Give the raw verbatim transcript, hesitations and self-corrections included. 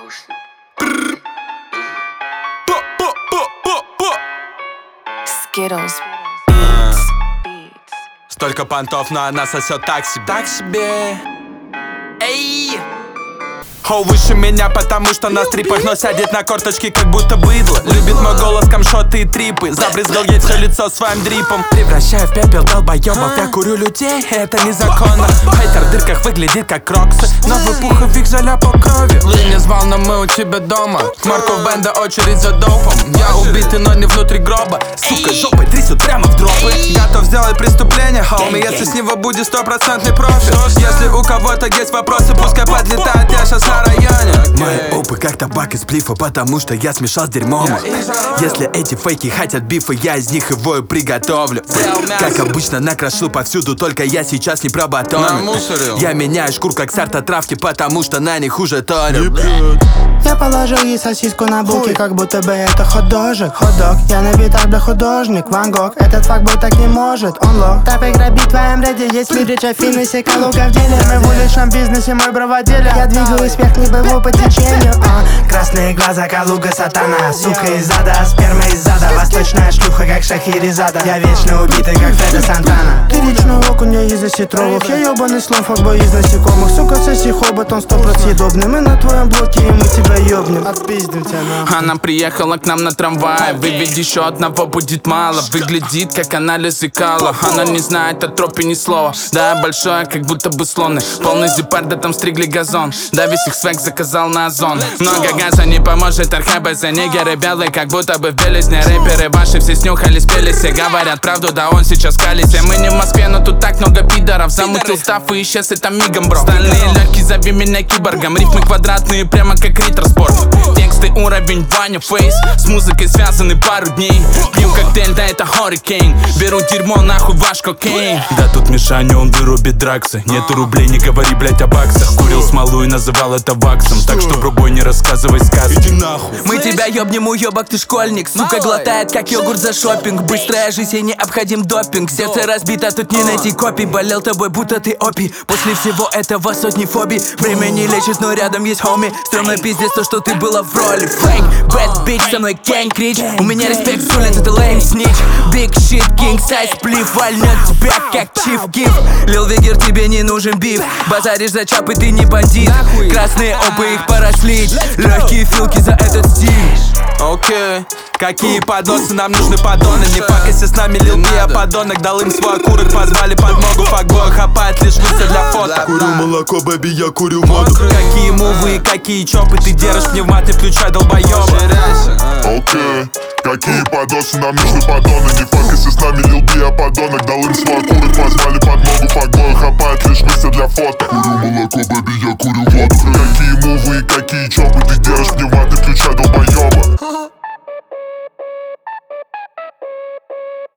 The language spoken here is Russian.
Skittles. Столько понтов, но она сосет так себе. Так себе. Эй! Хоу выше меня, потому что на стрипах, но сядет на корточки, как будто быдло. Любит мой голос, камшоты и трипы. Забрызгал ей все лицо своим дрипом. Превращаю в пепел долбоебов. Я курю людей, это незаконно. Хейтер в дырках выглядит как кроксы. Новый пуховик заляпал кровью. Ли не звал, но мы у тебя дома. Морков бенда, очередь за допом. Я убитый, но не внутри гроба. Сука, жопой трясут прямо в дропы. Готов сделать преступление, хоуми, если с него будет стопроцентный профит. Если у кого-то есть вопросы, пускай подлетает, я сейчас на районе. Мои опы как табак из плифа, потому что я смешал с дерьмом. Если эти фейки хотят бифа, я из них его и приготовлю. Как обычно накрошил повсюду, только я сейчас не про батоны. Я меняю шкур как сорт от травки, потому что на них уже тоню. Я положил ей сосиску на булки, как будто бы это хот-дожик. Хот-дог, я на битах, да художник. Ван Гог, этот факбой так не может, он лох. Тапик грабит в твоем ряде, есть лирича в фитнесе, Калуга в деле. Мы в уличном бизнесе, мой броводеле. Я двигаюсь вверх, не плыву по течению, а. Красные глаза, Калуга, сатана. Сука из ада, сперма из зада. Восточная шлюха, как Шахерезада. Я вечно убитый, как Фреда Сантана. Ты речной окунь, я из осетровых. Я ебаный слон, факбой из насекомых. Сука, соси хобот, он сто процентов съедобный. Мы на твоем блоке, и мы тебя ёбнем. Отпиздим тебя нахуй. Она приехала к нам на трамвае. Выведь еще одного будет мало. Выглядит как анализ Икала. Она не знает о тропе ни слова. Да, большое, как будто бы слоны. Полный зипар, да там стригли газон. Да, весь их свек заказал на озон. Много газа не поможет, архабы за нигеры белые, как будто бы в белизне. Рэперы ваши все снюхали, спели, все говорят правду, да он сейчас в калисе. Мы не в Москве, но тут так много пидоров. Замутил став и исчез это мигом, бро. Стальные легкие, зови меня киборгом. Рифмы квадратные, прямо как риттер-спорт. Тексты уровень Ваня Фейс. С музыкой связаны пару дней. Пью коктейль, да это Хорикейн. Беру дерьмо, нахуй ваш кокейн. Да тут Мишаня, он вырубит драксы. Нету рублей, не говори, блять, о баксах. Курил смолу и называл это ваксом. Так что, бробой, не рассказывай сказки. Иди нахуй. Мы тебя ёбнем, уёбок, ты школьник. Сука глотает, как йогурт за шопинг. Быстрая жизнь, ей необходим допинг. Сердце разбито, тут не найти копий. Болел тобой, будто ты опий. После всего этого сотни фобий. Время не лечит, но рядом есть хоми. Стрёмно пиздец то, что ты была в роли. Фейк, bad bitch, со мной gang крич. У меня респект с улиц, это lame snitch. Big shit, king size, сплив. Вальнет тебя, как чиф гиф. Лил Вегер, тебе не нужен биф. Базаришь за чапы, ты не бандит. Красные опы, их пора слить. Легкие филки за этот стиль. Окей, okay. Какие подносы, нам нужны поддоны. Не пакайся с нами, лил пи, а подонок дал им свой окурок, позвали подмогу. Факбой хапает лишь выся для фото. Курю молоко, бэби, я курю воду. Какие мувы, какие чопы, ты держишь пневматы, включай долбоёбы. Окей, okay. Какие подносы, нам нужны поддоны. Не пакайся с нами, лил пи, а подонок дал им свой окурок, позвали подмогу. Факбой хапает лишь выся для фото. Курю молоко, бэби, я курю воду. Какие мувы, какие чопы, ты держишь пневматы, включай долбоёбы.